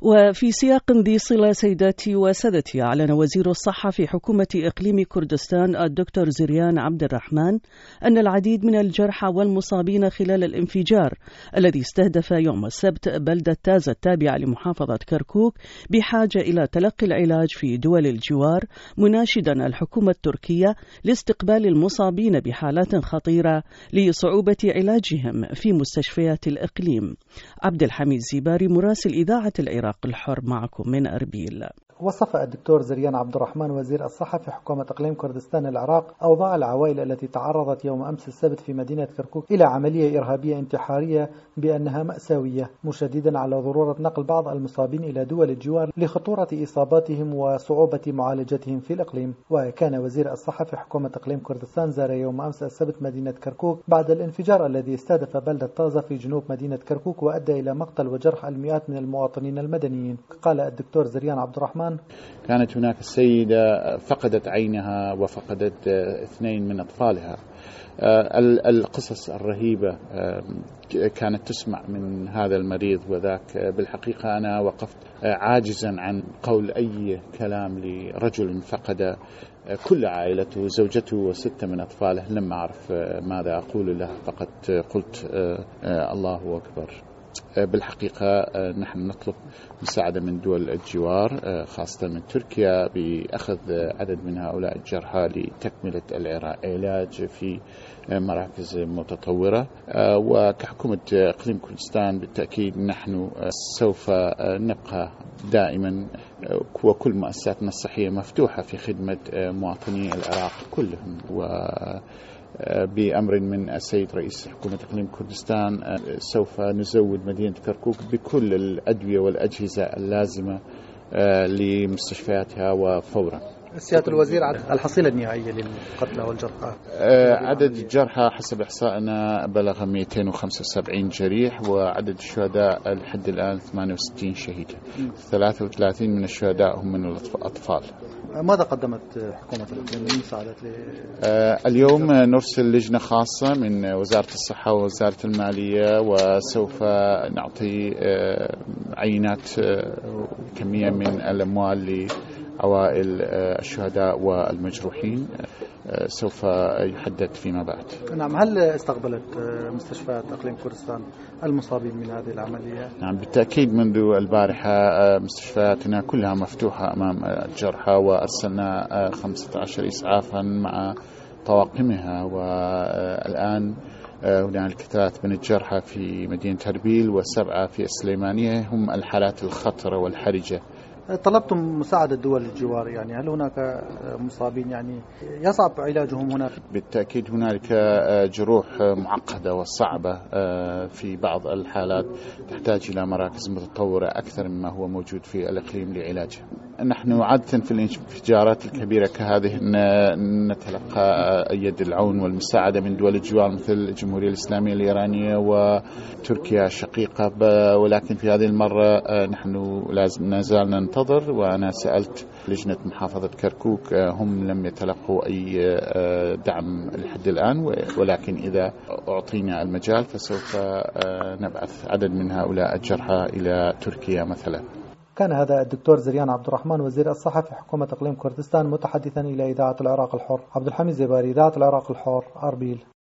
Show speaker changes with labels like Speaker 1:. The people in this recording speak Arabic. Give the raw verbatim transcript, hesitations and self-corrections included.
Speaker 1: وفي سياق ذي صلة سيداتي وسادتي، أعلن وزير الصحة في حكومة إقليم كردستان الدكتور زريان عبد الرحمن أن العديد من الجرحى والمصابين خلال الانفجار الذي استهدف يوم السبت بلدة تازة التابعة لمحافظة كركوك بحاجة إلى تلقي العلاج في دول الجوار، مناشدا الحكومة التركية لاستقبال المصابين بحالات خطيرة لصعوبة علاجهم في مستشفيات الإقليم. عبد الحميد زيباري مراسل إذاعة العراق الحر معكم من أربيل.
Speaker 2: وصف الدكتور زريان عبد الرحمن وزير الصحة في حكومة إقليم كردستان العراق أوضاع العوائل التي تعرضت يوم أمس السبت في مدينة كركوك إلى عملية إرهابية انتحارية بأنها مأساوية، مشددا على ضرورة نقل بعض المصابين إلى دول الجوار لخطورة إصاباتهم وصعوبة معالجتهم في الإقليم. وكان وزير الصحة في حكومة إقليم كردستان زار يوم أمس السبت مدينة كركوك بعد الانفجار الذي استهدف بلدة طازة في جنوب مدينة كركوك وأدى إلى مقتل وجرح المئات من المواطنين المدنيين. قال الدكتور زريان عبد الرحمن:
Speaker 3: كانت هناك السيدة فقدت عينها وفقدت اثنين من أطفالها. القصص الرهيبة كانت تسمع من هذا المريض، وذاك بالحقيقة أنا وقفت عاجزا عن قول أي كلام لرجل فقد كل عائلته، زوجته وستة من أطفاله. لما أعرف ماذا أقول له فقط قلت الله أكبر. بالحقيقة نحن نطلب مساعدة من دول الجوار خاصة من تركيا بأخذ عدد من هؤلاء الجرحى لتكملة العلاج في مراكز متطورة. وكحكومة إقليم كردستان بالتأكيد نحن سوف نبقى دائما وكل مؤسساتنا الصحية مفتوحة في خدمة مواطني العراق كلهم. و بأمر من السيد رئيس حكومة إقليم كردستان سوف نزود مدينة كركوك بكل الأدوية والأجهزة اللازمة لمستشفياتها وفورا.
Speaker 2: سيادة الوزير، الحصيلة النهائية للقتلى والجرحى؟
Speaker 3: عدد الجرحى حسب إحصائنا بلغ مئتين وخمسة وسبعين جريح، وعدد الشهداء لحد الآن ثمانية وستين شهيدا. ثلاثة وثلاثين من الشهداء هم من الأطفال.
Speaker 2: ماذا قدمت حكومة الإقليم لمساعدة؟
Speaker 3: اليوم نرسل لجنة خاصة من وزارة الصحة ووزارة المالية، وسوف نعطي عينات كمية من الأموال لعوائل الشهداء والمجروحين، سوف يحدد فيما بعد.
Speaker 2: نعم، هل استقبلت مستشفيات إقليم كردستان المصابين من هذه العملية؟
Speaker 3: نعم بالتأكيد، منذ البارحة مستشفياتنا كلها مفتوحة أمام الجرحى، وأرسلنا خمسة عشر إسعافا مع طواقمها. والآن هنالك ثلاث من الجرحى في مدينة أربيل وسبعة في السليمانية، هم الحالات الخطرة والحرجة.
Speaker 2: طلبتم مساعدة دول الجوار، يعني هل هناك مصابين يعني يصعب علاجهم هناك؟
Speaker 3: بالتأكيد هنالك جروح معقدة وصعبة في بعض الحالات تحتاج إلى مراكز متطورة أكثر مما هو موجود في الإقليم لعلاجها. نحن عادة في الانفجارات الكبيرة كهذه نتلقى يد العون والمساعدة من دول الجوار مثل الجمهورية الإسلامية الإيرانية وتركيا الشقيقة، ولكن في هذه المرة نحن لازم نزال ننتظر. وأنا سألت لجنة محافظة كركوك، هم لم يتلقوا أي دعم لحد الآن، ولكن إذا أعطينا المجال فسوف نبعث عدد من هؤلاء الجرحى إلى تركيا مثلا.
Speaker 2: كان هذا الدكتور زريان عبد الرحمن وزير الصحة في حكومة إقليم كردستان متحدثا إلى إذاعة العراق الحر. عبد الحميد زيباري، إذاعة العراق الحر، أربيل.